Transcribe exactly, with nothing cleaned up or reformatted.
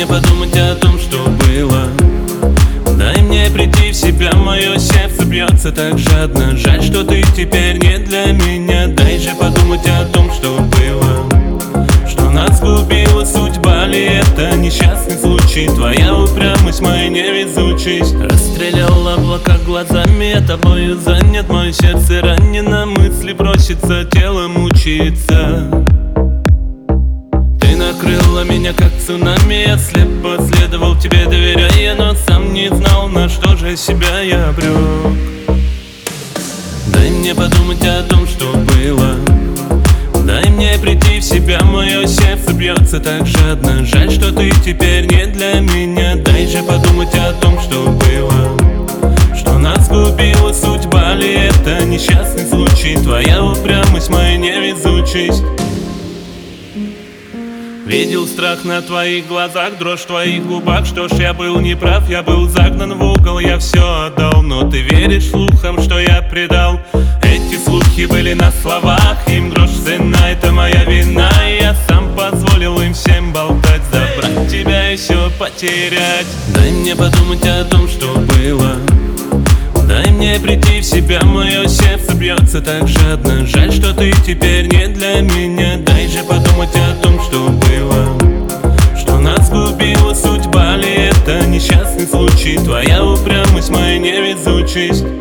мне подумать о том, что было. Дай мне прийти в себя, мое сердце бьется так жадно. Жаль, что ты теперь не для меня. Дай же подумать о том, что было. Что нас сгубила судьба ли это несчастный случай? Твоя упрямость, моя невезучесть. Расстрелял облака глазами, я тобою занят. Мое сердце ранено, мысли просится, тело мучается. Ты накрыла меня как цунами, я слепо следовал тебе, доверяя, но сам не знал, на что же себя я обрек. Дай мне подумать о том, что было. Дай мне прийти в себя, мое сердце бьется так жадно. Жаль, что ты теперь не для меня. Дай же подумать о том, что было. Что нас сгубила судьба ли это несчастный случай? Твоя упрямость, моя невезучесть. Видел страх на твоих глазах, дрожь в твоих губах. Что ж, я был неправ, я был загнан в угол, я все отдал. Но ты веришь слухам, что я предал? Эти слухи были на словах, им грош цена, это моя вина. И я сам позволил им всем болтать, забрать тебя и все потерять. Дай мне подумать о том, что было. Дай мне прийти в себя, мое сердце бьется так жадно. Жаль, что ты теперь не для меня. Дай же подумать о том, что было. Что нас сгубила судьба ли это несчастный случай? Твоя упрямость, моя невезучесть.